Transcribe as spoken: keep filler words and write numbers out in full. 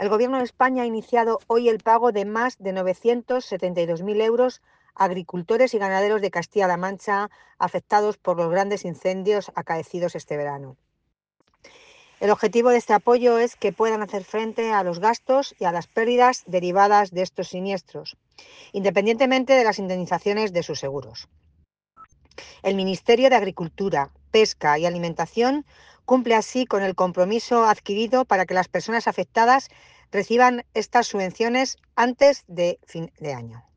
El Gobierno de España ha iniciado hoy el pago de más de novecientos setenta y dos mil euros a agricultores y ganaderos de Castilla-La Mancha afectados por los grandes incendios acaecidos este verano. El objetivo de este apoyo es que puedan hacer frente a los gastos y a las pérdidas derivadas de estos siniestros, independientemente de las indemnizaciones de sus seguros. El Ministerio de Agricultura, Pesca y Alimentación cumple así con el compromiso adquirido para que las personas afectadas reciban estas subvenciones antes de fin de año.